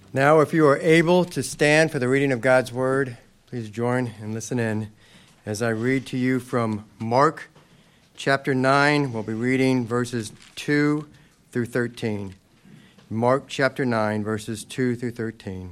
Now, if you are able to stand for the reading of God's Word, please join and listen in as I read to you from Mark chapter 9. We'll be reading verses 2 through 13. Mark chapter 9, verses 2 through 13.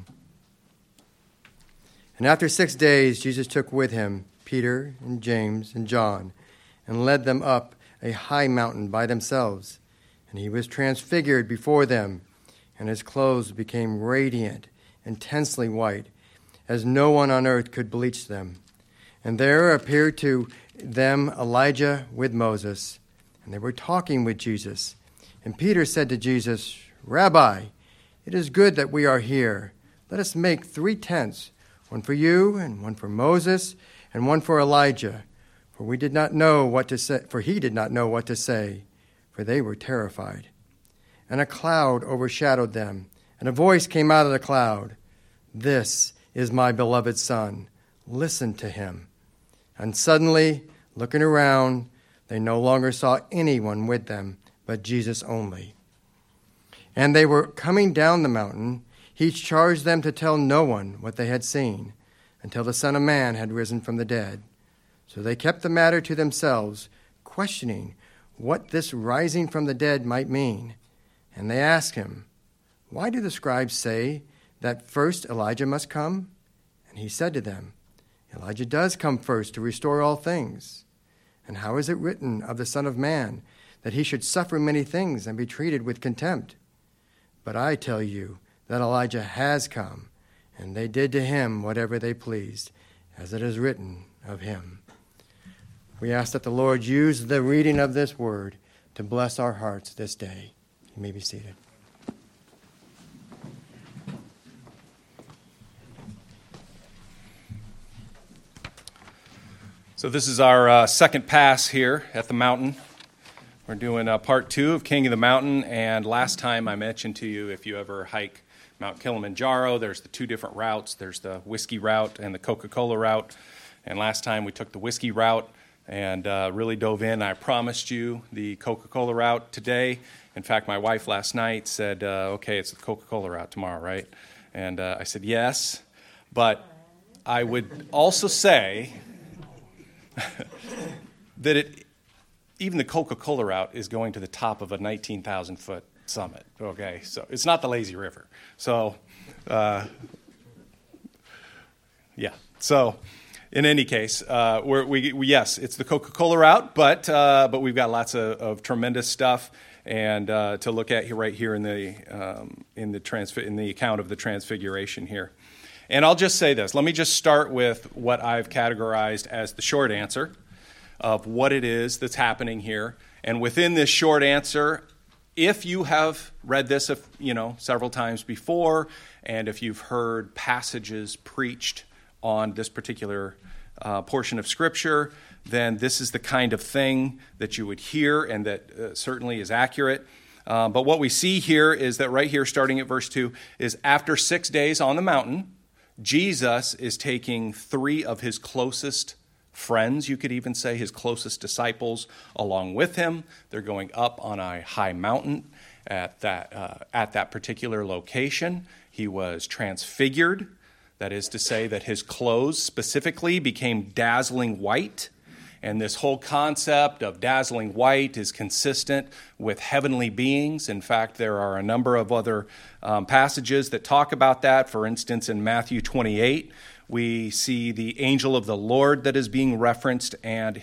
And after 6 days, Jesus took with him Peter and James and John and led them up a high mountain by themselves. And he was transfigured before them, and his clothes became radiant, intensely white, as no one on earth could bleach them. And there appeared to them Elijah with Moses, and they were talking with Jesus. And Peter said to Jesus, "Rabbi, it is good that we are here. Let us make 3 tents, one for you, and one for Moses, and one for Elijah." For he did not know what to say, for they were terrified. And a cloud overshadowed them, and a voice came out of the cloud, "This is my beloved Son. Listen to him." And suddenly, looking around, they no longer saw anyone with them, but Jesus only. And they were coming down the mountain. He charged them to tell no one what they had seen, until the Son of Man had risen from the dead. So they kept the matter to themselves, questioning what this rising from the dead might mean. And they asked him, "Why do the scribes say that first Elijah must come?" And he said to them, "Elijah does come first to restore all things. And how is it written of the Son of Man that he should suffer many things and be treated with contempt? But I tell you that Elijah has come, and they did to him whatever they pleased, as it is written of him." We ask that the Lord use the reading of this word to bless our hearts this day. You may be seated. So this is our second pass here at the mountain. We're doing part 2 of King of the Mountain, and last time I mentioned to you, if you ever hike Mount Kilimanjaro, there's the 2 different routes. There's the whiskey route and the Coca-Cola route, and last time we took the whiskey route and really dove in. I promised you the Coca-Cola route today. In fact, my wife last night said, okay, it's the Coca-Cola route tomorrow, right? And I said, yes, but I would also say that even the Coca-Cola route is going to the top of a 19,000-foot summit, okay? So it's not the lazy river. So, yeah. So in any case, yes, it's the Coca-Cola route, but we've got lots of tremendous stuff and to look at right here in the account of the Transfiguration here. And I'll just say this. Let me just start with what I've categorized as the short answer of what it is that's happening here. And within this short answer, if you have read this, several times before, and if you've heard passages preached on this particular portion of Scripture, then this is the kind of thing that you would hear and that certainly is accurate. But what we see here is that right here, starting at verse 2, is after 6 days on the mountain, Jesus is taking 3 of his closest friends, you could even say his closest disciples, along with him. They're going up on a high mountain at that particular location. He was transfigured. That is to say that his clothes specifically became dazzling white. And this whole concept of dazzling white is consistent with heavenly beings. In fact, there are a number of other passages that talk about that. For instance, in Matthew 28, we see the angel of the Lord that is being referenced, and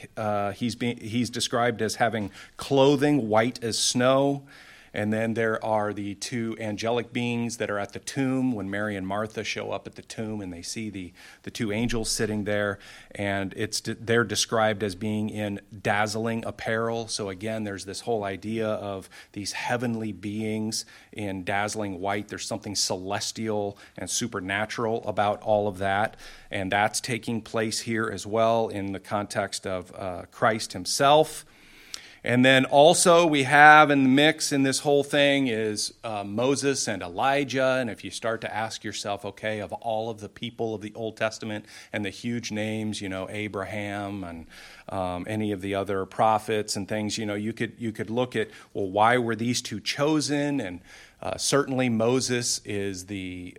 he's described as having clothing white as snow. And then there are the 2 angelic beings that are at the tomb when Mary and Martha show up at the tomb and they see the 2 angels sitting there. And they're described as being in dazzling apparel. So again, there's this whole idea of these heavenly beings in dazzling white. There's something celestial and supernatural about all of that. And that's taking place here as well in the context of Christ himself. And then also we have in the mix in this whole thing is Moses and Elijah. And if you start to ask yourself, okay, of all of the people of the Old Testament and the huge names, Abraham and any of the other prophets and things, you could look at, well, why were these 2 chosen? And Certainly Moses is the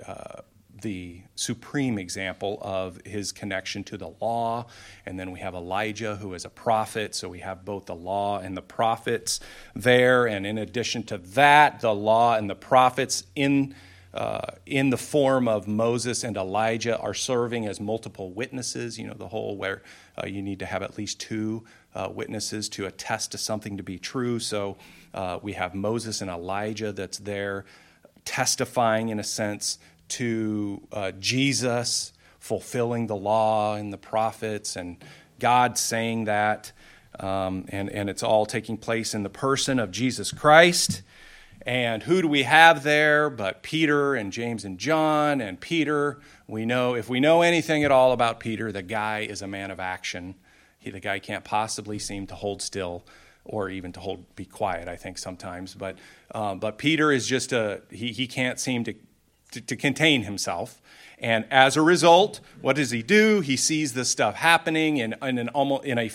supreme example of his connection to the law. And then we have Elijah, who is a prophet. So we have both the law and the prophets there. And in addition to that, the law and the prophets in the form of Moses and Elijah are serving as multiple witnesses. You know, the whole where you need to have at least two witnesses to attest to something to be true. So we have Moses and Elijah that's there testifying, in a sense, to Jesus fulfilling the law and the prophets and God saying that. And it's all taking place in the person of Jesus Christ. And who do we have there but Peter and James and John? And Peter, we know, if we know anything at all about Peter, the guy is a man of action. The guy can't possibly seem to hold still or even to be quiet, I think, sometimes. But Peter is just he can't seem to contain himself. And as a result, what does he do? He sees this stuff happening in a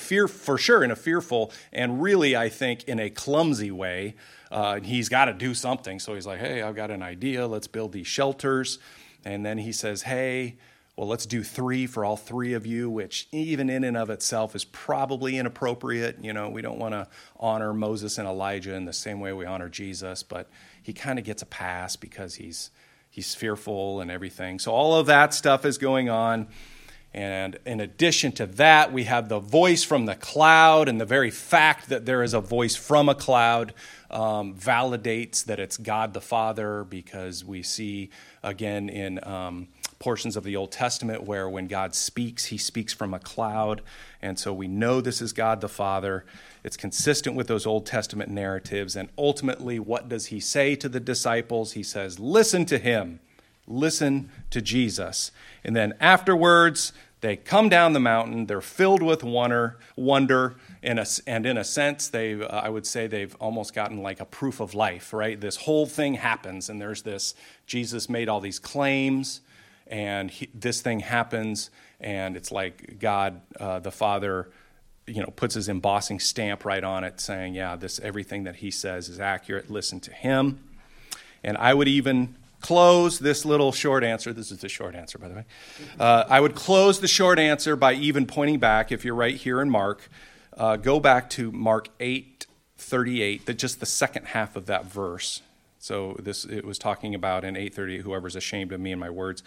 fearful and really, I think, in a clumsy way. He's got to do something. So he's like, hey, I've got an idea. Let's build these shelters. And then he says, hey, well, let's do 3 for all 3 of you, which even in and of itself is probably inappropriate. You know, we don't want to honor Moses and Elijah in the same way we honor Jesus, but he kind of gets a pass because he's fearful and everything. So all of that stuff is going on. And in addition to that, we have the voice from the cloud, and the very fact that there is a voice from a cloud validates that it's God the Father, because we see, again, in portions of the Old Testament where when God speaks, he speaks from a cloud. And so we know this is God the Father. It's consistent with those Old Testament narratives. And ultimately, what does he say to the disciples? He says, listen to him. Listen to Jesus. And then afterwards, they come down the mountain. They're filled with wonder. And in a sense, I would say they've almost gotten like a proof of life, right? This whole thing happens, and there's this, Jesus made all these claims, and this thing happens, and it's like God, the Father, puts his embossing stamp right on it, saying, yeah, everything that he says is accurate. Listen to him. And I would even close this little short answer. This is the short answer, by the way. I would close the short answer by even pointing back, if you're right here in Mark, go back to Mark 8:38, just the second half of that verse. So it was talking about in 8:38, whoever's ashamed of me and my words.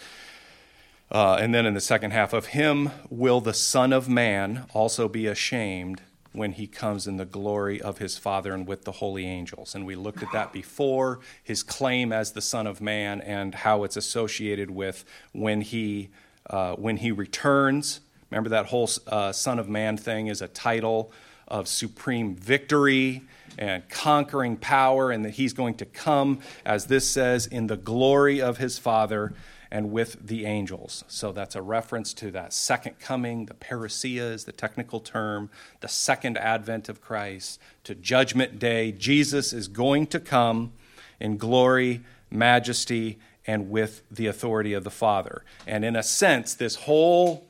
And then in the second half, of him will the Son of Man also be ashamed when he comes in the glory of his Father and with the holy angels. And we looked at that before, his claim as the Son of Man and how it's associated with when he returns. Remember, that whole Son of Man thing is a title of supreme victory and conquering power, and that he's going to come, as this says, in the glory of his Father and with the angels. So that's a reference to that second coming. The parousia is the technical term, the second advent of Christ, to Judgment Day. Jesus is going to come in glory, majesty, and with the authority of the Father. And in a sense, this whole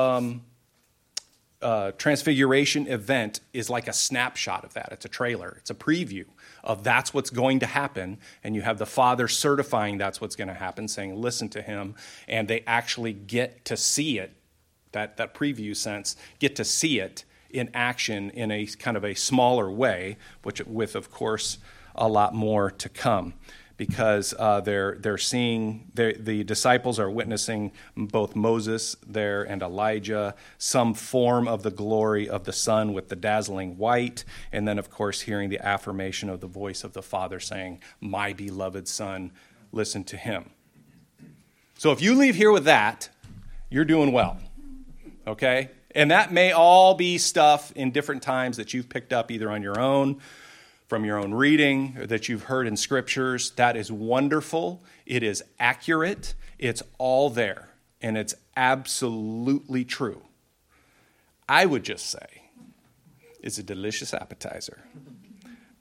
transfiguration event is like a snapshot of that. It's a trailer. It's a preview of that's what's going to happen. And you have the Father certifying that's what's going to happen, saying, listen to him. And they actually get to see it, that preview sense, get to see it in action in a kind of a smaller way, with, of course, a lot more to come. Because they're seeing, the disciples are witnessing both Moses there and Elijah, some form of the glory of the Son with the dazzling white, and then, of course, hearing the affirmation of the voice of the Father saying, my beloved Son, listen to him. So if you leave here with that, you're doing well, okay? And that may all be stuff in different times that you've picked up either on your own, from your own reading, or that you've heard in scriptures. That is wonderful. It is accurate. It's all there. And it's absolutely true. I would just say it's a delicious appetizer,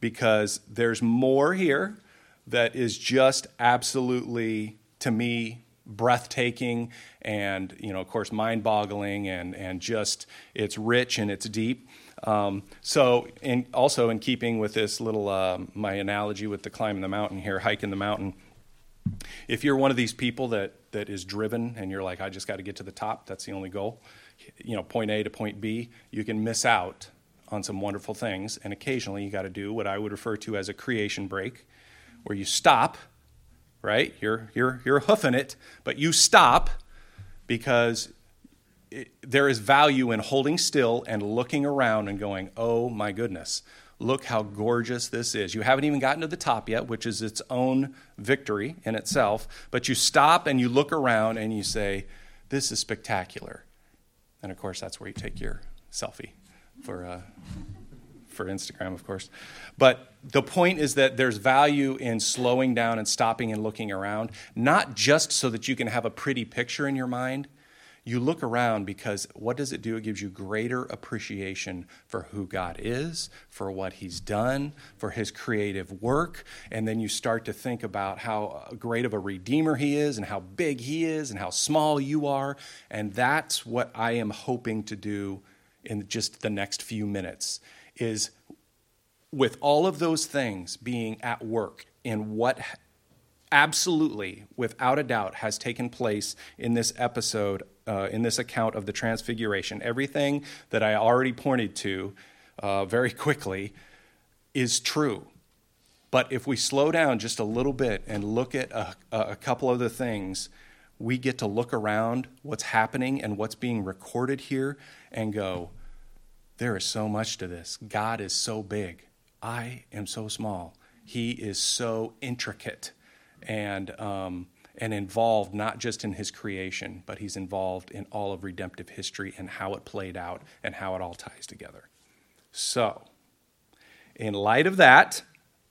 because there's more here that is just absolutely, to me, breathtaking and, of course, mind-boggling, and just it's rich and it's deep. Also in keeping with this little, my analogy with the climbing the mountain here, hiking the mountain, if you're one of these people that is driven and you're like, I just got to get to the top, that's the only goal, point A to point B, you can miss out on some wonderful things. And occasionally you got to do what I would refer to as a creation break, where you stop, right? You're hoofing it, but you stop because there is value in holding still and looking around and going, oh my goodness, look how gorgeous this is. You haven't even gotten to the top yet, which is its own victory in itself, but you stop and you look around and you say, this is spectacular. And of course, that's where you take your selfie for Instagram, of course. But the point is that there's value in slowing down and stopping and looking around, not just so that you can have a pretty picture in your mind. You look around because what does it do? It gives you greater appreciation for who God is, for what he's done, for his creative work. And then you start to think about how great of a redeemer he is and how big he is and how small you are. And that's what I am hoping to do in just the next few minutes, is with all of those things being at work in what absolutely, without a doubt, has taken place in this episode, in this account of the Transfiguration. Everything that I already pointed to very quickly is true. But if we slow down just a little bit and look at a couple of the things, we get to look around what's happening and what's being recorded here and go, there is so much to this. God is so big. I am so small. He is so intricate and involved not just in his creation, but he's involved in all of redemptive history and how it played out and how it all ties together. So, in light of that,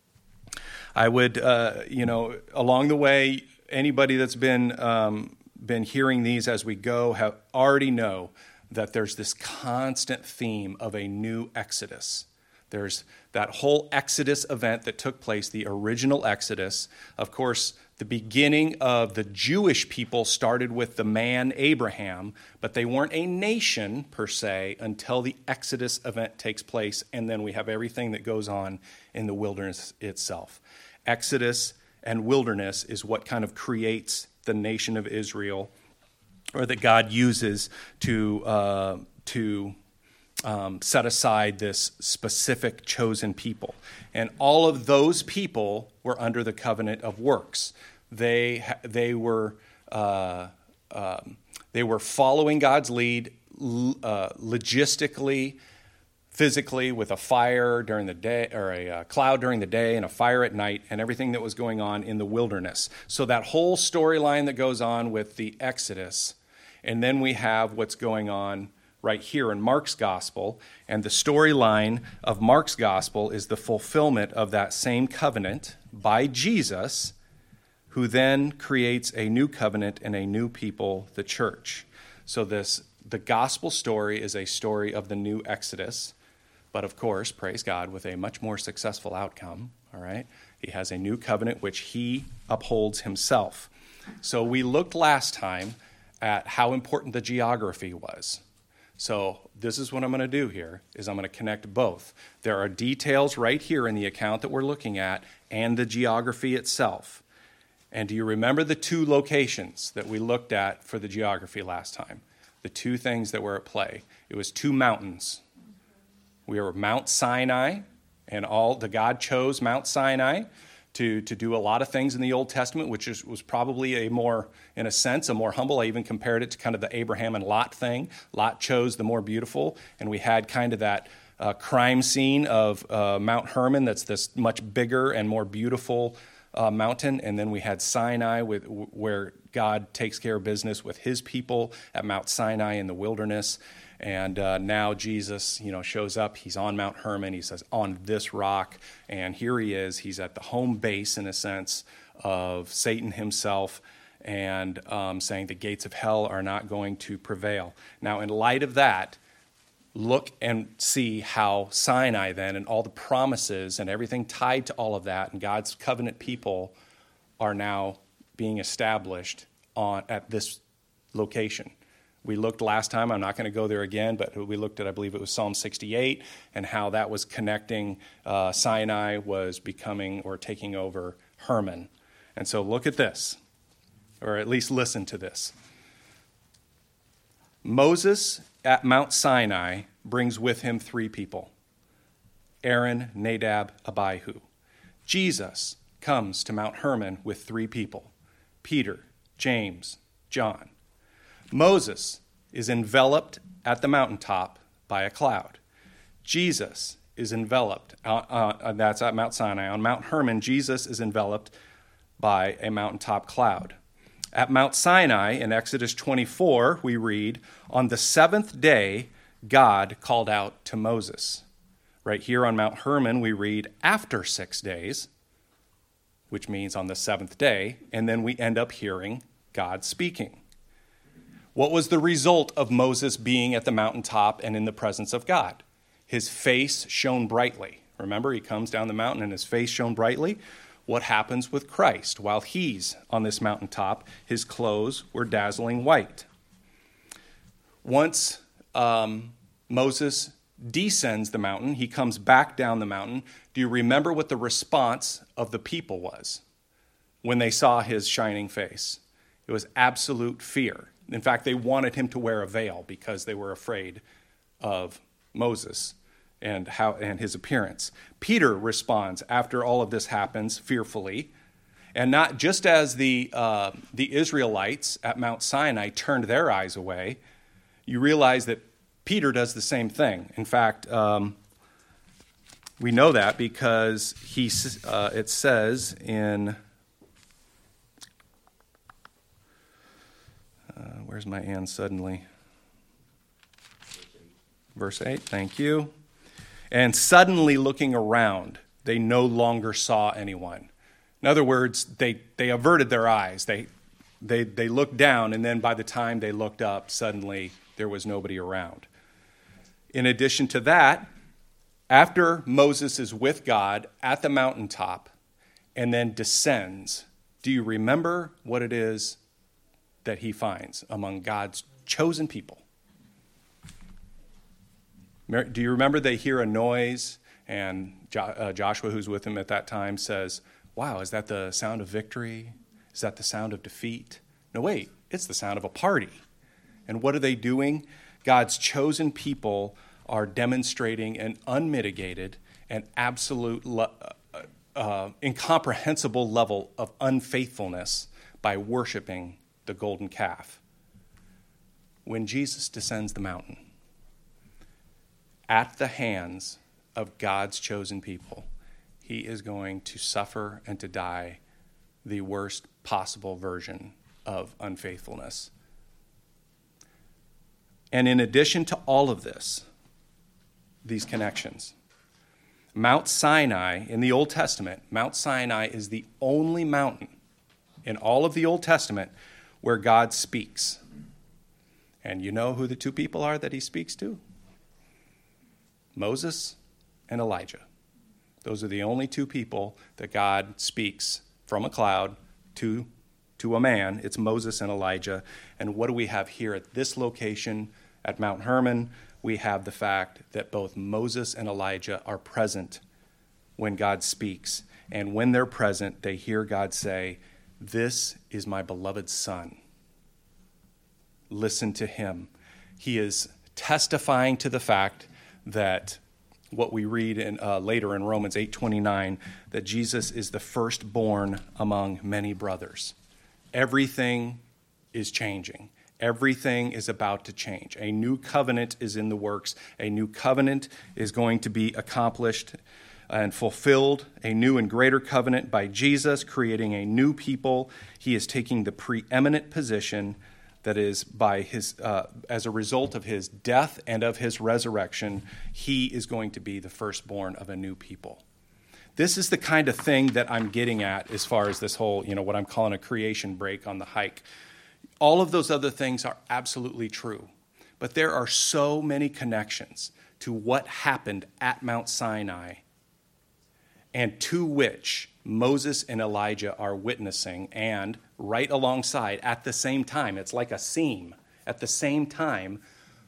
I would, along the way, anybody that's been hearing these as we go already know that there's this constant theme of a new Exodus. There's that whole Exodus event that took place, the original Exodus. Of course, the beginning of the Jewish people started with the man Abraham, but they weren't a nation per se until the Exodus event takes place, and then we have everything that goes on in the wilderness itself. Exodus and wilderness is what kind of creates the nation of Israel, or that God uses to set aside this specific chosen people. And all of those people were under the covenant of works. They were following God's lead logistically, physically, with a fire during the day, or a cloud during the day and a fire at night, and everything that was going on in the wilderness. So that whole storyline that goes on with the Exodus, and then we have what's going on right here in Mark's gospel, and the storyline of Mark's gospel is the fulfillment of that same covenant by Jesus, who then creates a new covenant and a new people, the church. So the gospel story is a story of the new Exodus, but of course, praise God, with a much more successful outcome, all right? He has a new covenant which he upholds himself. So we looked last time at how important the geography was. So this is what I'm going to do here, is I'm going to connect both. There are details right here in the account that we're looking at and the geography itself. And do you remember the two locations that we looked at for the geography last time? The two things that were at play. It was two mountains. We were Mount Sinai, and God chose Mount Sinai to do a lot of things in the Old Testament, which was probably a more humble. I even compared it to kind of the Abraham and Lot thing. Lot chose the more beautiful, and we had kind of that crime scene of Mount Hermon that's this much bigger and more beautiful mountain, and then we had Sinai where God takes care of business with his people at Mount Sinai in the wilderness. And now Jesus, shows up. He's on Mount Hermon. He says, on this rock. And here he is. He's at the home base, in a sense, of Satan himself, and saying the gates of hell are not going to prevail. Now, in light of that, look and see how Sinai then, and all the promises and everything tied to all of that, and God's covenant people are now being established at this location. We looked last time, I'm not going to go there again, but we looked at, I believe it was Psalm 68, and how that was connecting, Sinai was becoming or taking over Hermon. And so look at this, or at least listen to this. Moses at Mount Sinai brings with him 3 people: Aaron, Nadab, Abihu. Jesus comes to Mount Hermon with 3 people: Peter, James, John. Moses is enveloped at the mountaintop by a cloud. Jesus is enveloped, that's at Mount Sinai. On Mount Hermon, Jesus is enveloped by a mountaintop cloud. At Mount Sinai, in Exodus 24, we read, on the 7th day, God called out to Moses. Right here on Mount Hermon, we read after 6 days, which means on the 7th day, and then we end up hearing God speaking. What was the result of Moses being at the mountaintop and in the presence of God? His face shone brightly. Remember, he comes down the mountain and his face shone brightly. What happens with Christ? While he's on this mountaintop, his clothes were dazzling white. Once Moses descends the mountain, he comes back down the mountain. Do you remember what the response of the people was when they saw his shining face? It was absolute fear. In fact, they wanted him to wear a veil because they were afraid of Moses and his appearance. Peter responds after all of this happens fearfully, and not just as the Israelites at Mount Sinai turned their eyes away. You realize that Peter does the same thing. In fact, we know that because it says in where's my and suddenly? Verse 8, thank you. And suddenly looking around, they no longer saw anyone. In other words, they averted their eyes. They looked down, and then by the time they looked up, suddenly there was nobody around. In addition to that, after Moses is with God at the mountaintop and then descends, do you remember what it is that he finds among God's chosen people? Do you remember they hear a noise, and Joshua, who's with him at that time, says, wow, is that the sound of victory? Is that the sound of defeat? No, wait, it's the sound of a party. And what are they doing? God's chosen people are demonstrating an unmitigated and absolute, incomprehensible level of unfaithfulness by worshiping the golden calf. When Jesus descends the mountain, at the hands of God's chosen people, he is going to suffer and to die the worst possible version of unfaithfulness. And in addition to all of this, these connections, Mount Sinai in the Old Testament, Mount Sinai is the only mountain in all of the Old Testament where God speaks. And you know who the 2 people are that he speaks to? Moses and Elijah. Those are the only 2 people that God speaks from a cloud to a man. It's Moses and Elijah. And what do we have here at this location at Mount Hermon? We have the fact that both Moses and Elijah are present when God speaks. And when they're present, they hear God say, "This is my beloved Son. Listen to him." He is testifying to the fact that what we read later in Romans 8:29, that Jesus is the firstborn among many brothers. Everything is changing. Everything is about to change. A new covenant is in the works. A new covenant is going to be accomplished and fulfilled. A new and greater covenant by Jesus, creating a new people. He is taking the preeminent position that is by his, as a result of his death and of his resurrection, he is going to be the firstborn of a new people. This is the kind of thing that I'm getting at as far as this whole, what I'm calling a creation break on the hike. All of those other things are absolutely true, but there are so many connections to what happened at Mount Sinai and to which Moses and Elijah are witnessing, and right alongside at the same time. It's like a seam. At the same time,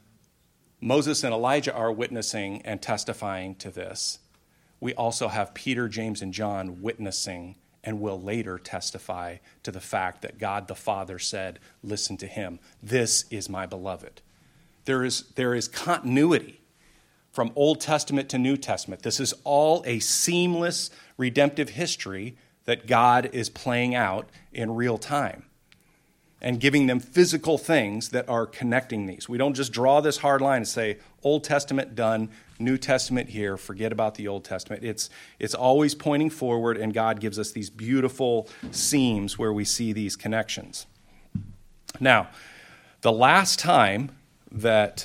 Moses and Elijah are witnessing and testifying to this. We also have Peter, James, and John witnessing and will later testify to the fact that God the Father said, listen to him. This is my beloved. There is continuity from Old Testament to New Testament. This is all a seamless redemptive history that God is playing out in real time and giving them physical things that are connecting these. We don't just draw this hard line and say, Old Testament done, New Testament here, forget about the Old Testament. It's always pointing forward, and God gives us these beautiful seams where we see these connections. Now, the last time that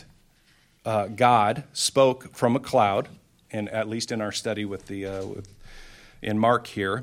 God spoke from a cloud, and at least in our study with in Mark here,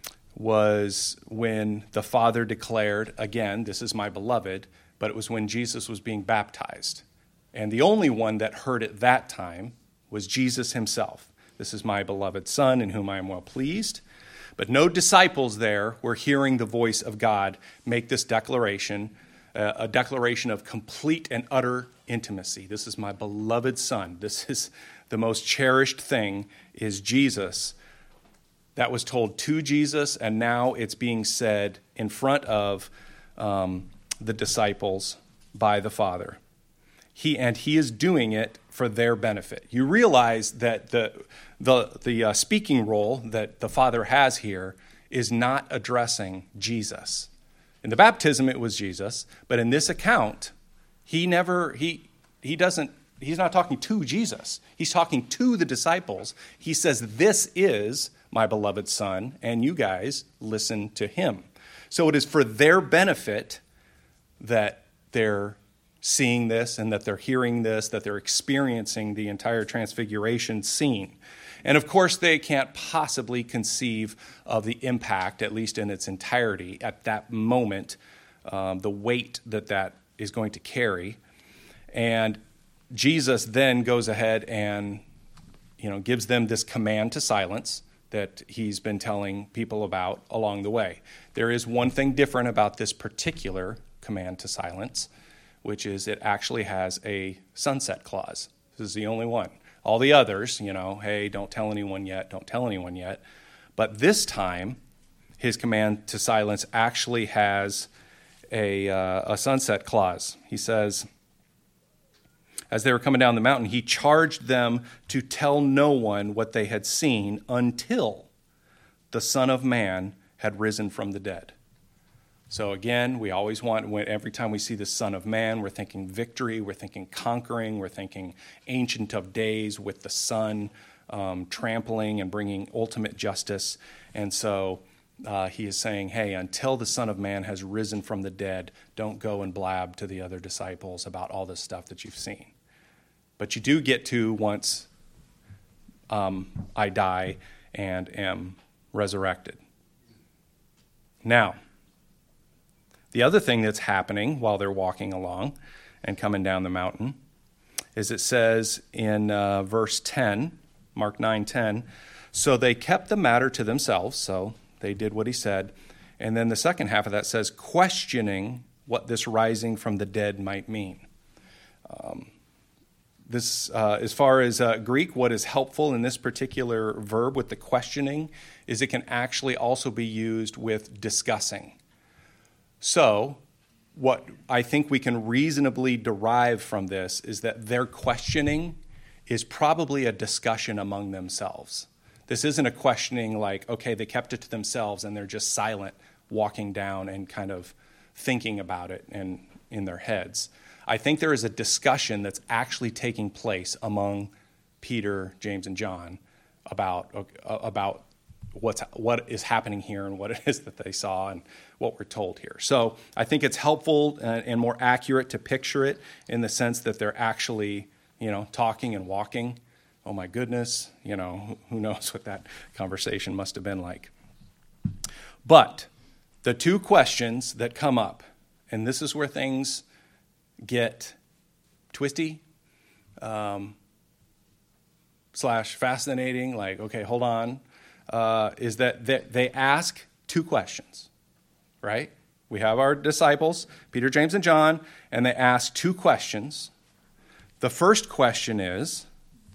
was when the Father declared, again, this is my beloved, but it was when Jesus was being baptized. And the only one that heard it that time was Jesus himself. This is my beloved Son in whom I am well pleased. But no disciples there were hearing the voice of God make this declaration, a declaration of complete and utter intimacy. This is my beloved Son. This is the most cherished thing, is Jesus. That was told to Jesus, and now it's being said in front of the disciples by the Father. He is doing it for their benefit. You realize that the speaking role that the Father has here is not addressing Jesus. In the baptism, it was Jesus, but in this account, he's not talking to Jesus. He's talking to the disciples. He says, this is my beloved Son, and you guys listen to him. So it is for their benefit that they're seeing this and that they're hearing this, that they're experiencing the entire transfiguration scene. And of course, they can't possibly conceive of the impact, at least in its entirety, at that moment, the weight that is going to carry. And Jesus then goes ahead and gives them this command to silence that he's been telling people about along the way. There is one thing different about this particular command to silence, which is it actually has a sunset clause. This is the only one. All the others, hey, don't tell anyone yet, don't tell anyone yet. But this time, his command to silence actually has a sunset clause. He says, as they were coming down the mountain, he charged them to tell no one what they had seen until the Son of Man had risen from the dead. So again, we always every time we see the Son of Man, we're thinking victory, we're thinking conquering, we're thinking Ancient of Days with the Son trampling and bringing ultimate justice. And so he is saying, hey, until the Son of Man has risen from the dead, don't go and blab to the other disciples about all this stuff that you've seen. But you do get to once I die and am resurrected. Now, the other thing that's happening while they're walking along and coming down the mountain is it says in verse 10, Mark 9:10, so they kept the matter to themselves, so they did what he said. And then the second half of that says, questioning what this rising from the dead might mean. This, as far as Greek, what is helpful in this particular verb with the questioning is it can actually also be used with discussing. So what I think we can reasonably derive from this is that their questioning is probably a discussion among themselves. This isn't a questioning like, okay, they kept it to themselves and they're just silent, walking down and kind of thinking about it and in their heads. I think there is a discussion that's actually taking place among Peter, James, and John about what is happening here and what it is that they saw and what we're told here. So I think it's helpful and more accurate to picture it in the sense that they're actually, talking and walking. Oh my goodness, who knows what that conversation must have been like. But the two questions that come up, and this is where things get twisty, / fascinating, like, okay, hold on, is that they ask two questions, right? We have our disciples, Peter, James, and John, and they ask two questions. The first question is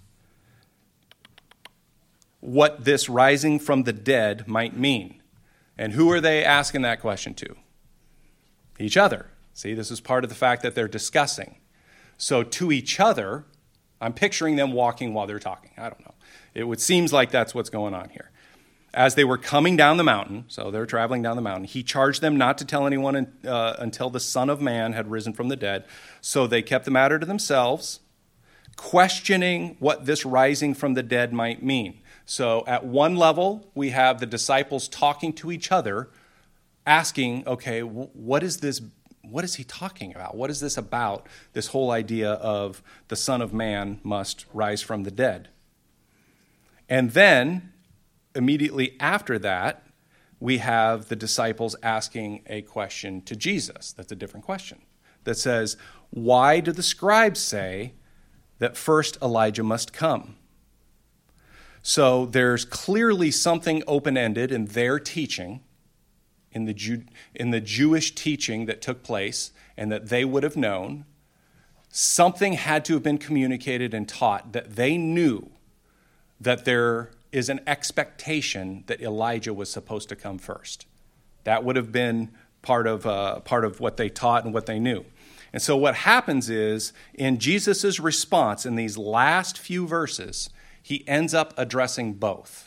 what this rising from the dead might mean. And who are they asking that question to? Each other. See, this is part of the fact that they're discussing. So to each other, I'm picturing them walking while they're talking. I don't know. It seems like that's what's going on here. As they were coming down the mountain, so they're traveling down the mountain, he charged them not to tell anyone until the Son of Man had risen from the dead. So they kept the matter to themselves, questioning what this rising from the dead might mean. So at one level, we have the disciples talking to each other, asking, okay, what is this? What is he talking about? What is this about, this whole idea of the Son of Man must rise from the dead? And then, immediately after that, we have the disciples asking a question to Jesus. That's a different question. That says, why do the scribes say that first Elijah must come? So there's clearly something open-ended in their teaching, in the Jewish teaching that took place and that they would have known. Something had to have been communicated and taught that they knew that there is an expectation that Elijah was supposed to come first. That would have been part of what they taught and what they knew. And so what happens is, in Jesus' response in these last few verses, he ends up addressing both.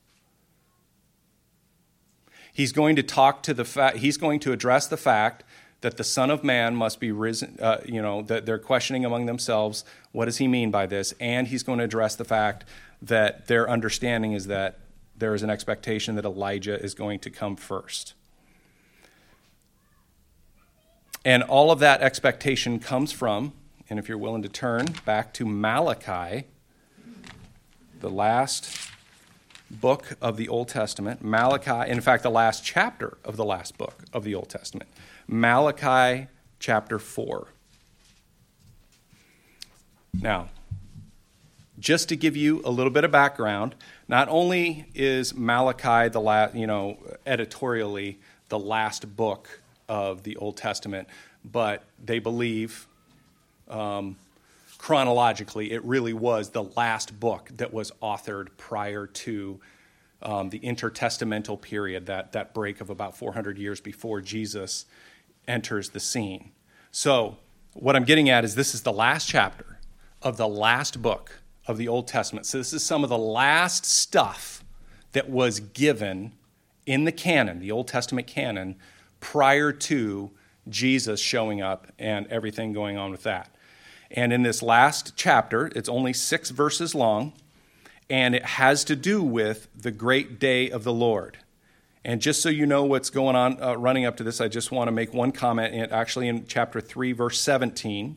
He's going to address the fact that the Son of Man must be risen, that they're questioning among themselves, what does he mean by this? And he's going to address the fact that their understanding is that there is an expectation that Elijah is going to come first. And all of that expectation comes from, and if you're willing to turn back to Malachi, the last book of the Old Testament, Malachi, in fact, the last chapter of the last book of the Old Testament, Malachi chapter 4. Now, just to give you a little bit of background, not only is Malachi editorially the last book of the Old Testament, but they believe chronologically, it really was the last book that was authored prior to the intertestamental period, that break of about 400 years before Jesus enters the scene. So what I'm getting at is this is the last chapter of the last book of the Old Testament. So this is some of the last stuff that was given in the canon, the Old Testament canon, prior to Jesus showing up and everything going on with that. And in this last chapter, it's only 6 verses long, and it has to do with the great day of the Lord. And just so you know what's going on running up to this, I just want to make one comment. Actually, in chapter 3, verse 17,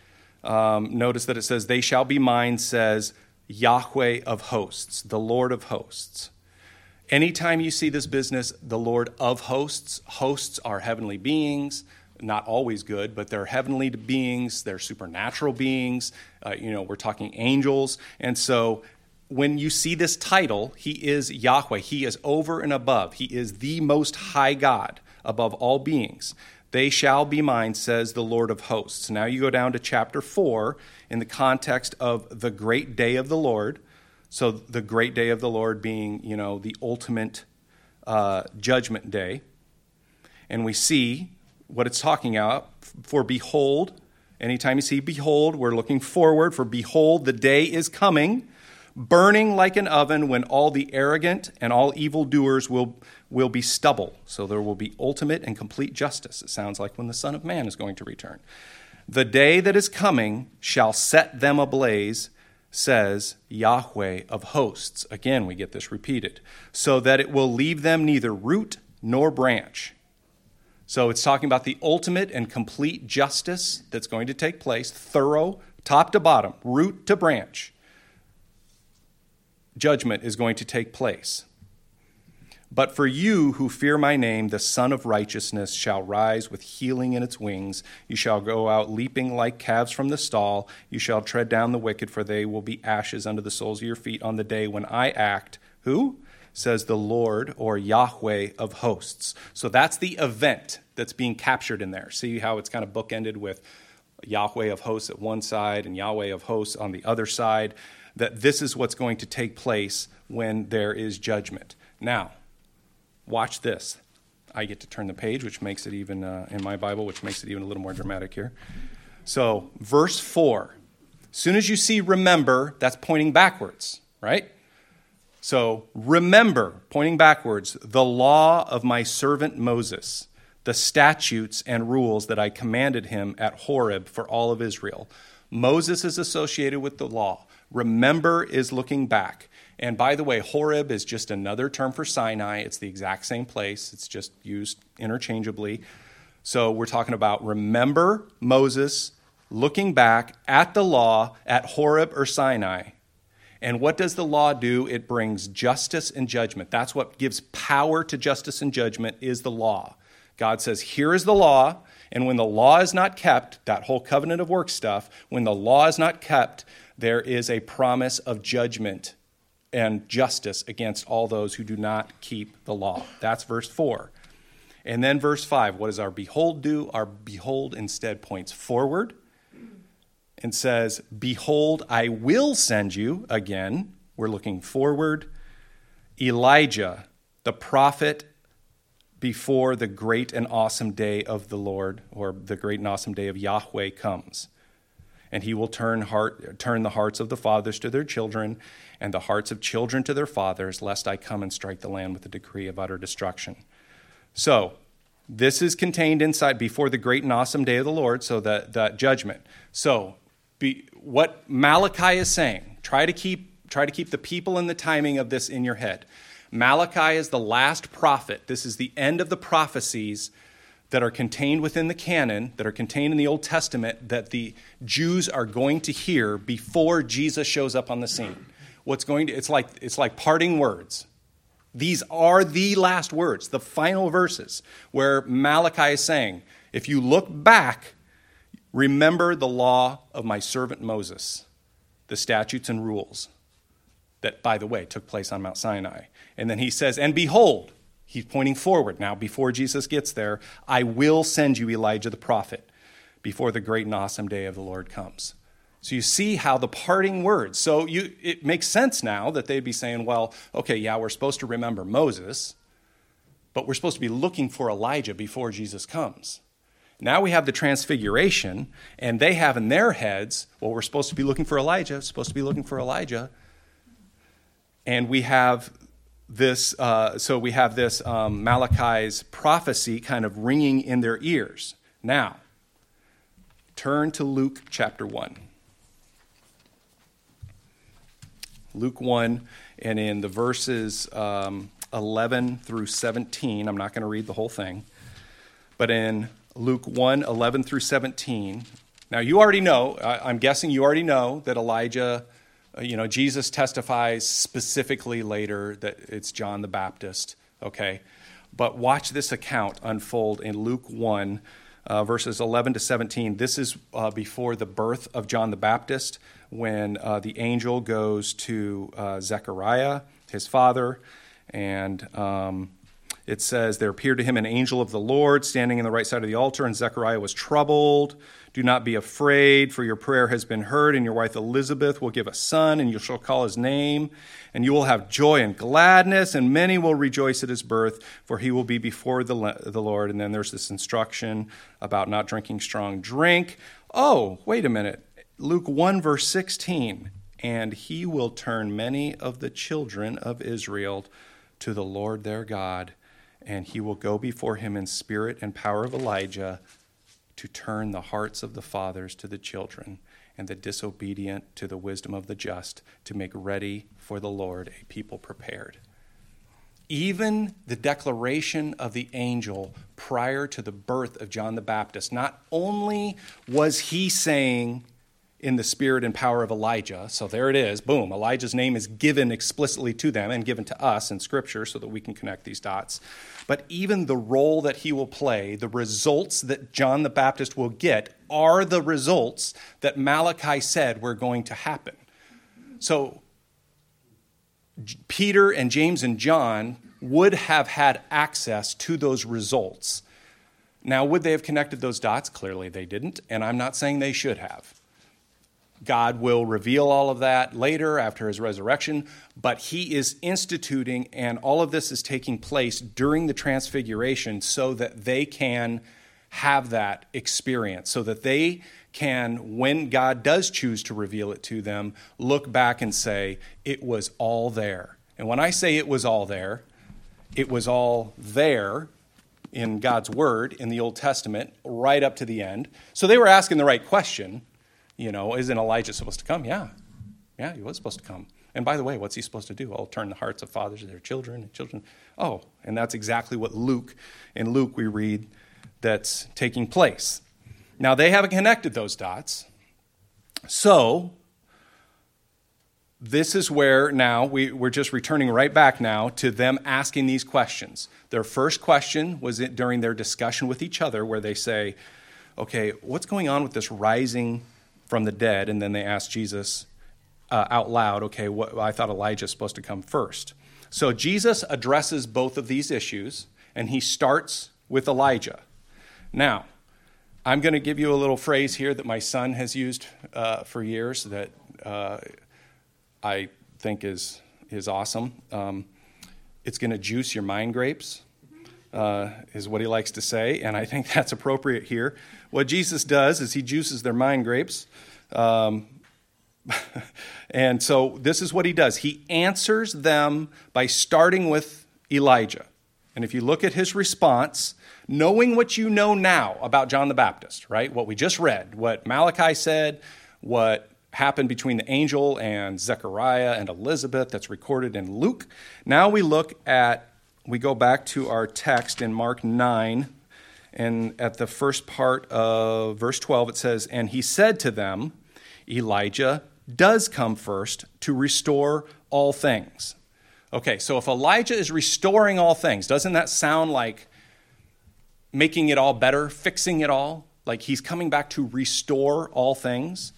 notice that it says, "They shall be mine, says Yahweh of hosts," the Lord of hosts. Anytime you see this business, the Lord of hosts, hosts are heavenly beings. Not always good, but they're heavenly beings, they're supernatural beings, we're talking angels. And so when you see this title, he is Yahweh, he is over and above, he is the most high God above all beings. "They shall be mine, says the Lord of hosts." Now you go down to chapter 4 in the context of the great day of the Lord. So the great day of the Lord being, the ultimate judgment day. And we see what it's talking about. For behold, anytime you see behold, we're looking forward. For behold, the day is coming, burning like an oven, when all the arrogant and all evildoers will be stubble. So there will be ultimate and complete justice. It sounds like when the Son of Man is going to return. "The day that is coming shall set them ablaze, says Yahweh of hosts." Again, we get this repeated. "So that it will leave them neither root nor branch." So it's talking about the ultimate and complete justice that's going to take place, thorough, top to bottom, root to branch. Judgment is going to take place. "But for you who fear my name, the Son of Righteousness shall rise with healing in its wings. You shall go out leaping like calves from the stall. You shall tread down the wicked, for they will be ashes under the soles of your feet on the day when I act." Who? says the Lord or Yahweh of hosts. So that's the event that's being captured in there. See how it's kind of bookended with Yahweh of hosts at one side and Yahweh of hosts on the other side, that this is what's going to take place when there is judgment. Now, watch this. I get to turn the page, which makes it even, in my Bible, which makes it even a little more dramatic here. So, verse 4. As soon as you see remember, that's pointing backwards, right? So, remember, pointing backwards, the law of my servant Moses, the statutes and rules that I commanded him at Horeb for all of Israel. Moses is associated with the law. Remember is looking back. And by the way, Horeb is just another term for Sinai. It's the exact same place. It's just used interchangeably. So we're talking about remember Moses looking back at the law at Horeb or Sinai. And what does the law do? It brings justice and judgment. That's what gives power to justice and judgment is the law. God says, here is the law. And when the law is not kept, that whole covenant of works stuff, when the law is not kept, there is a promise of judgment and justice against all those who do not keep the law. That's verse 4. And then verse 5, what does our behold do? Our behold instead points forward and says, behold, I will send you, again, we're looking forward, Elijah, the prophet, before the great and awesome day of the Lord, or the great and awesome day of Yahweh comes. And he will turn the hearts of the fathers to their children, and the hearts of children to their fathers, lest I come and strike the land with a decree of utter destruction. So, this is contained inside before the great and awesome day of the Lord, so that judgment. So, what Malachi is saying, try to keep the people and the timing of this in your head. Malachi is the last prophet. This is the end of the prophecies that are contained within the canon, that are contained in the Old Testament, that the Jews are going to hear before Jesus shows up on the scene. It's like parting words. These are the last words, the final verses, where Malachi is saying, if you look back, remember the law of my servant Moses, the statutes and rules that, by the way, took place on Mount Sinai. And then he says, and behold, he's pointing forward now before Jesus gets there, I will send you Elijah the prophet before the great and awesome day of the Lord comes. So you see how the parting words, it makes sense now that they'd be saying, well, okay, yeah, we're supposed to remember Moses, but we're supposed to be looking for Elijah before Jesus comes. Now we have the transfiguration, and they have in their heads, well, we're supposed to be looking for Elijah, and we have this, Malachi's prophecy kind of ringing in their ears. Now, turn to Luke chapter 1. Luke 1, and in the verses 11 through 17, I'm not going to read the whole thing, but in Luke 1, 11 through 17, now you already know, I'm guessing you already know that Elijah, Jesus testifies specifically later that it's John the Baptist, okay? But watch this account unfold in Luke 1, verses 11 to 17. This is before the birth of John the Baptist, when the angel goes to Zechariah, his father, and it says, there appeared to him an angel of the Lord standing in the right side of the altar, and Zechariah was troubled. Do not be afraid, for your prayer has been heard, and your wife Elizabeth will give a son, and you shall call his name, and you will have joy and gladness, and many will rejoice at his birth, for he will be before the Lord. And then there's this instruction about not drinking strong drink. Oh, wait a minute. Luke 1, verse 16, and he will turn many of the children of Israel to the Lord their God, and he will go before him in spirit and power of Elijah to turn the hearts of the fathers to the children and the disobedient to the wisdom of the just, to make ready for the Lord a people prepared. Even the declaration of the angel prior to the birth of John the Baptist, not only was he saying in the spirit and power of Elijah, so there it is, boom, Elijah's name is given explicitly to them and given to us in Scripture so that we can connect these dots. But even the role that he will play, the results that John the Baptist will get, are the results that Malachi said were going to happen. So Peter and James and John would have had access to those results. Now, would they have connected those dots? Clearly they didn't, and I'm not saying they should have. God will reveal all of that later after his resurrection, but he is instituting, and all of this is taking place during the transfiguration so that they can have that experience, so that they can, when God does choose to reveal it to them, look back and say, it was all there. And when I say it was all there in God's word in the Old Testament, right up to the end. So they were asking the right question. Isn't Elijah supposed to come? Yeah, he was supposed to come. And by the way, what's he supposed to do? Turn the hearts of fathers to their children and children. Oh, and that's exactly what in Luke we read that's taking place. Now, they haven't connected those dots. So this is where now we're just returning right back now to them asking these questions. Their first question was during their discussion with each other where they say, okay, what's going on with this rising from the dead? And then they ask Jesus out loud, okay, I thought Elijah's supposed to come first. So Jesus addresses both of these issues, and he starts with Elijah. Now, I'm going to give you a little phrase here that my son has used for years that I think is awesome. It's going to juice your mind grapes, is what he likes to say, and I think that's appropriate here. What Jesus does is he juices their mind grapes. And so this is what he does. He answers them by starting with Elijah. And if you look at his response, knowing what you know now about John the Baptist, right? What we just read, what Malachi said, what happened between the angel and Zechariah and Elizabeth that's recorded in Luke. Now we go back to our text in Mark 9, and at the first part of verse 12 it says, and he said to them, Elijah does come first to restore all things. Okay, so if Elijah is restoring all things, doesn't that sound like making it all better, fixing it all? Like he's coming back to restore all things?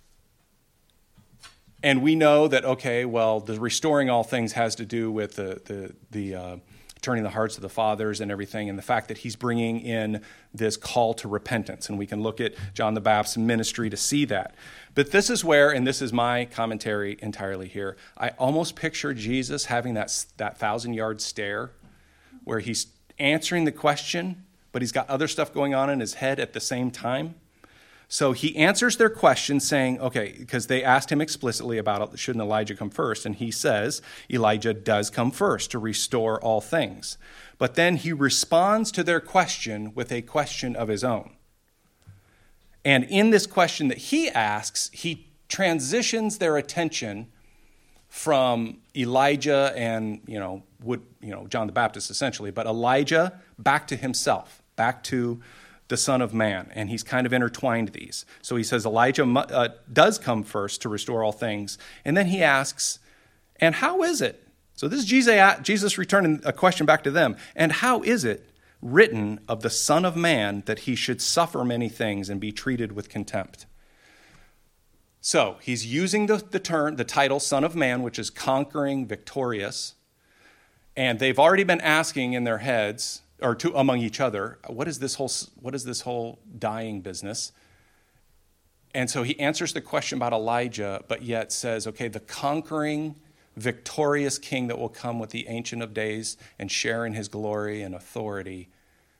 And we know that, okay, well, the restoring all things has to do with the turning the hearts of the fathers and everything, and the fact that he's bringing in this call to repentance. And we can look at John the Baptist's ministry to see that. But this is where, and this is my commentary entirely here, I almost picture Jesus having that 1,000-yard stare where he's answering the question, but he's got other stuff going on in his head at the same time. So he answers their question saying, okay, because they asked him explicitly about it, shouldn't Elijah come first? And he says, Elijah does come first to restore all things. But then he responds to their question with a question of his own. And in this question that he asks, he transitions their attention from Elijah and, John the Baptist essentially, but Elijah back to himself, back to the Son of Man, and he's kind of intertwined these. So he says Elijah does come first to restore all things, and then he asks, and how is it? So this is Jesus returning a question back to them, and how is it written of the Son of Man that he should suffer many things and be treated with contempt? So he's using the title Son of Man, which is conquering, victorious, and they've already been asking in their heads, or among each other, what is this whole dying business? And so he answers the question about Elijah, but yet says, okay, the conquering, victorious king that will come with the Ancient of Days and share in his glory and authority,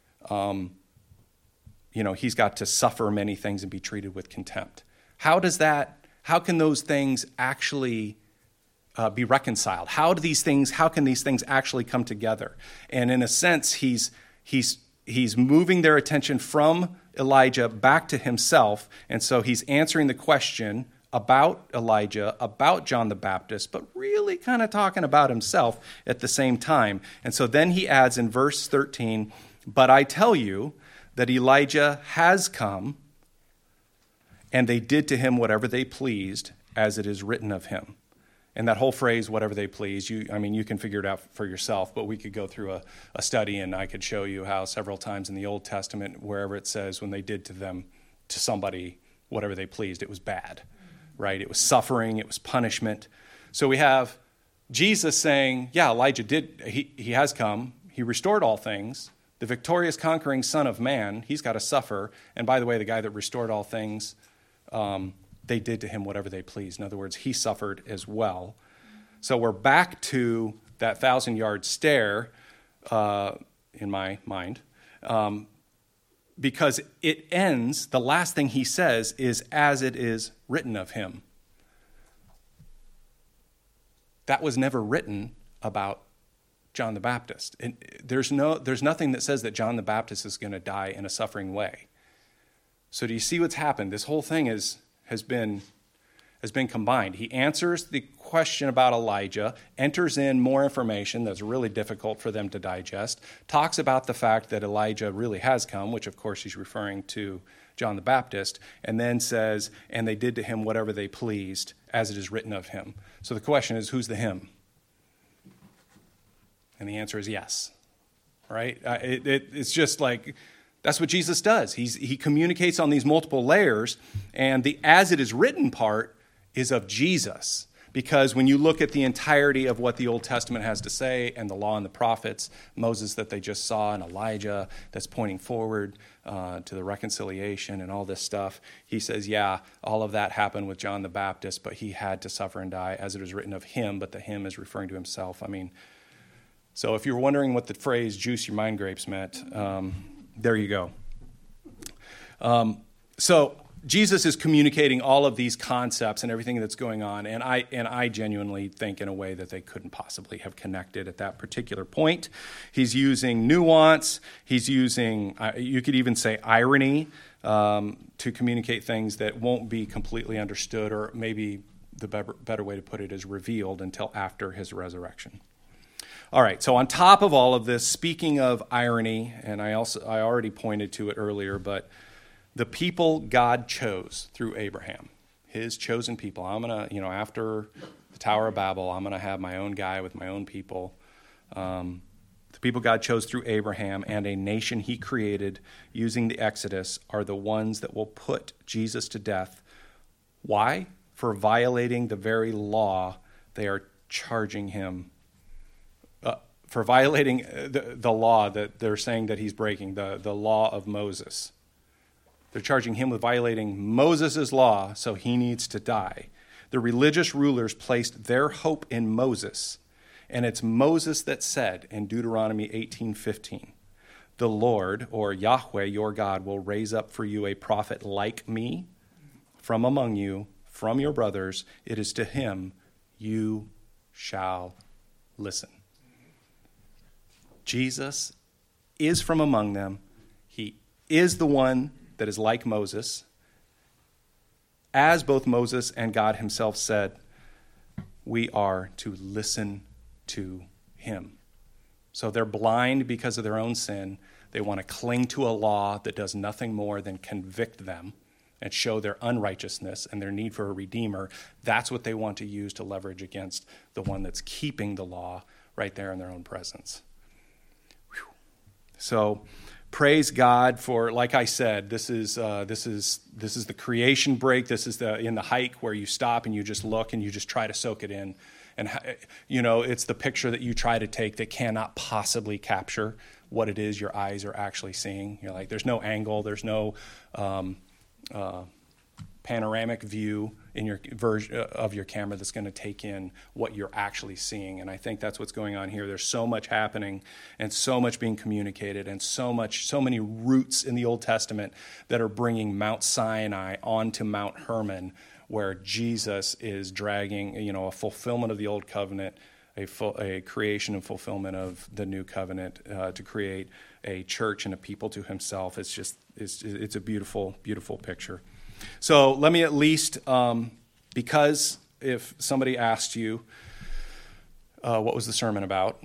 he's got to suffer many things and be treated with contempt. How can those things actually be reconciled? How can these things actually come together? And in a sense, he's moving their attention from Elijah back to himself, and so he's answering the question about Elijah, about John the Baptist, but really kind of talking about himself at the same time. And so then he adds in verse 13, but I tell you that Elijah has come, and they did to him whatever they pleased, as it is written of him. And that whole phrase, whatever they please, you can figure it out for yourself, but we could go through a study and I could show you how several times in the Old Testament, wherever it says when they did to somebody, whatever they pleased, it was bad, right? It was suffering, it was punishment. So we have Jesus saying, yeah, Elijah he has come. He restored all things. The victorious, conquering Son of Man, he's got to suffer. And by the way, the guy that restored all things, they did to him whatever they pleased. In other words, he suffered as well. So we're back to that 1,000-yard stare in my mind, because it ends, the last thing he says is, as it is written of him. That was never written about John the Baptist. And there's nothing that says that John the Baptist is going to die in a suffering way. So do you see what's happened? This whole thing has been combined. He answers the question about Elijah, enters in more information that's really difficult for them to digest, talks about the fact that Elijah really has come, which of course he's referring to John the Baptist, and then says, and they did to him whatever they pleased, as it is written of him. So the question is, who's the him? And the answer is yes, right? It's just like, that's what Jesus does. He communicates on these multiple layers, and the as it is written part is of Jesus. Because when you look at the entirety of what the Old Testament has to say, and the law and the prophets, Moses that they just saw, and Elijah that's pointing forward to the reconciliation and all this stuff, he says, yeah, all of that happened with John the Baptist, but he had to suffer and die as it is written of him, but the him is referring to himself. I mean, so if you're wondering what the phrase juice your mind grapes meant, there you go. So Jesus is communicating all of these concepts and everything that's going on, and I genuinely think in a way that they couldn't possibly have connected at that particular point. He's using nuance. He's using, you could even say, irony to communicate things that won't be completely understood, or maybe the better way to put it is revealed until after his resurrection. All right, so on top of all of this, speaking of irony, and I already pointed to it earlier, but the people God chose through Abraham, his chosen people. I'm going to, after the Tower of Babel, I'm going to have my own guy with my own people. The people God chose through Abraham and a nation he created using the Exodus are the ones that will put Jesus to death. Why? For violating the very law they are charging him. For violating the law that they're saying that he's breaking, the law of Moses. They're charging him with violating Moses' law, so he needs to die. The religious rulers placed their hope in Moses, and it's Moses that said in Deuteronomy 18:15, the Lord, or Yahweh, your God, will raise up for you a prophet like me from among you, from your brothers. It is to him you shall listen. Jesus is from among them. He is the one that is like Moses. As both Moses and God himself said, we are to listen to him. So they're blind because of their own sin. They want to cling to a law that does nothing more than convict them and show their unrighteousness and their need for a redeemer. That's what they want to use to leverage against the one that's keeping the law right there in their own presence. So praise God for, like I said, this is the creation break. This is in the hike where you stop and you just look and you just try to soak it in. And, it's the picture that you try to take that cannot possibly capture what it is your eyes are actually seeing. You're like, there's no angle, there's no panoramic view in your version of your camera that's going to take in what you're actually seeing. And I think that's what's going on here. There's so much happening and so much being communicated and so many roots in the Old Testament that are bringing Mount Sinai onto Mount Hermon, where Jesus is dragging, a fulfillment of the Old Covenant, a creation and fulfillment of the New Covenant to create a church and a people to himself. It's a beautiful, beautiful picture. So let me at least, because if somebody asked you, what was the sermon about?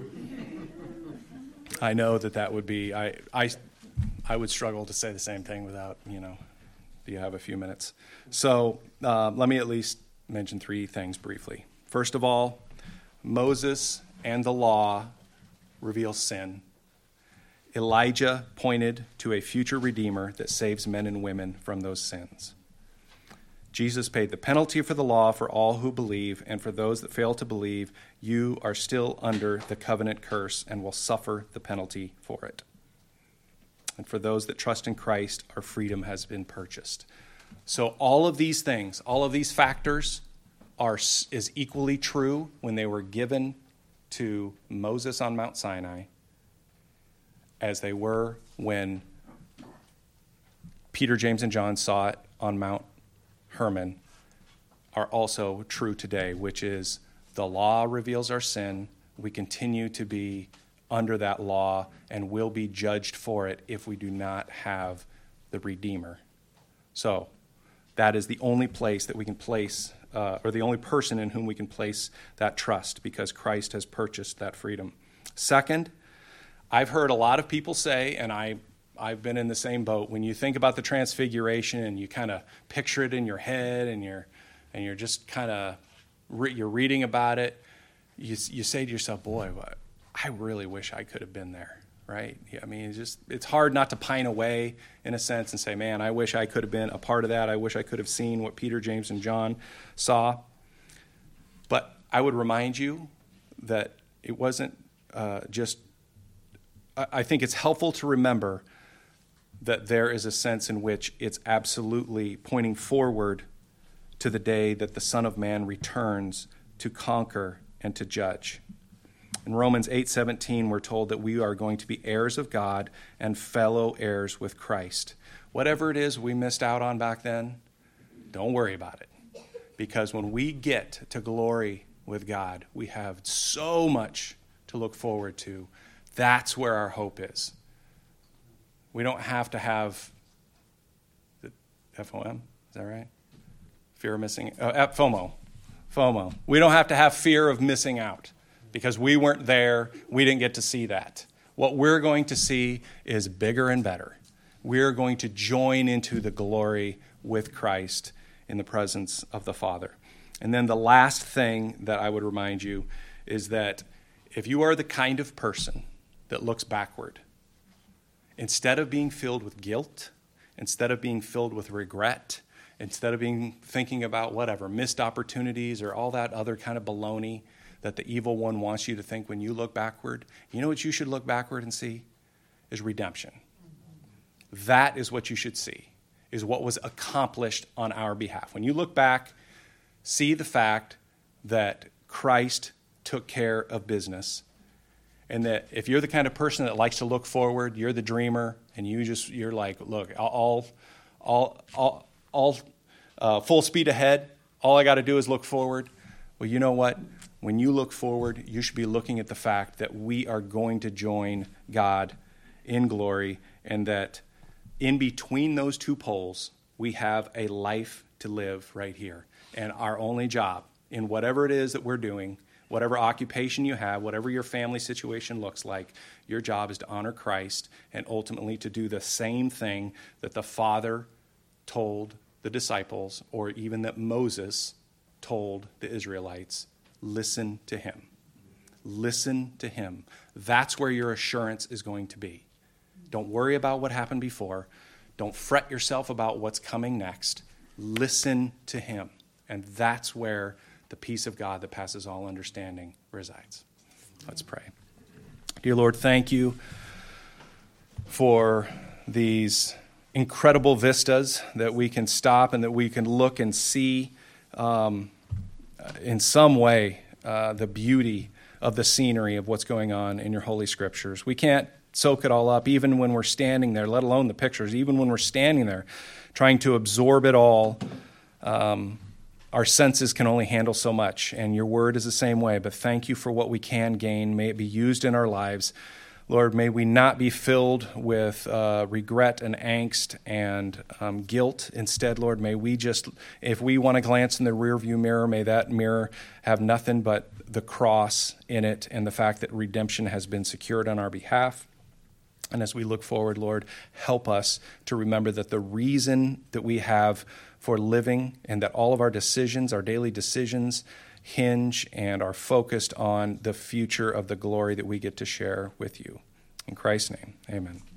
I know that would be, I would struggle to say the same thing without, do you have a few minutes? So let me at least mention three things briefly. First of all, Moses and the law reveal sin. Elijah pointed to a future redeemer that saves men and women from those sins. Jesus paid the penalty for the law for all who believe, and for those that fail to believe, you are still under the covenant curse and will suffer the penalty for it. And for those that trust in Christ, our freedom has been purchased. So all of these things, all of these factors is equally true when they were given to Moses on Mount Sinai as they were when Peter, James, and John saw it on Mount Hermon, are also true today, which is the law reveals our sin. We continue to be under that law and will be judged for it if we do not have the Redeemer. So that is the only place that we can place, or the only person in whom we can place that trust, because Christ has purchased that freedom. Second, I've heard a lot of people say, and I've been in the same boat, when you think about the transfiguration and you kind of picture it in your head and you're just kind of you're reading about it, you say to yourself, boy, I really wish I could have been there, right? I mean, it's hard not to pine away in a sense and say, man, I wish I could have been a part of that. I wish I could have seen what Peter, James, and John saw. But I would remind you that it wasn't I think it's helpful to remember that there is a sense in which it's absolutely pointing forward to the day that the Son of Man returns to conquer and to judge. In Romans 8:17, we're told that we are going to be heirs of God and fellow heirs with Christ. Whatever it is we missed out on back then, don't worry about it. Because when we get to glory with God, we have so much to look forward to. That's where our hope is. We don't have to have the FOM, is that right? Fear of missing, FOMO. We don't have to have fear of missing out because we weren't there. We didn't get to see that. What we're going to see is bigger and better. We're going to join into the glory with Christ in the presence of the Father. And then the last thing that I would remind you is that if you are the kind of person that looks backward, instead of being filled with guilt, instead of being filled with regret, instead of thinking about whatever, missed opportunities or all that other kind of baloney that the evil one wants you to think when you look backward, you know what you should look backward and see? Is redemption. That is what you should see, is what was accomplished on our behalf. When you look back, see the fact that Christ took care of business. And that if you're the kind of person that likes to look forward, you're the dreamer, and you're like, look, all full speed ahead. All I got to do is look forward. Well, you know what? When you look forward, you should be looking at the fact that we are going to join God in glory, and that in between those two poles, we have a life to live right here. And our only job in whatever it is that we're doing, whatever occupation you have, whatever your family situation looks like, your job is to honor Christ and ultimately to do the same thing that the Father told the disciples, or even that Moses told the Israelites. Listen to him. Listen to him. That's where your assurance is going to be. Don't worry about what happened before. Don't fret yourself about what's coming next. Listen to him. And that's where the peace of God that passes all understanding resides. Let's pray. Dear Lord, thank you for these incredible vistas that we can stop and that we can look and see in some way the beauty of the scenery of what's going on in your holy scriptures. We can't soak it all up even when we're standing there, let alone the pictures. Even when we're standing there trying to absorb it all, our senses can only handle so much, and your word is the same way. But thank you for what we can gain. May it be used in our lives. Lord, may we not be filled with regret and angst and guilt. Instead, Lord, may we just, if we want to glance in the rearview mirror, may that mirror have nothing but the cross in it and the fact that redemption has been secured on our behalf. And as we look forward, Lord, help us to remember that the reason that we have for living and that all of our decisions, our daily decisions, hinge and are focused on the future of the glory that we get to share with you. In Christ's name, amen.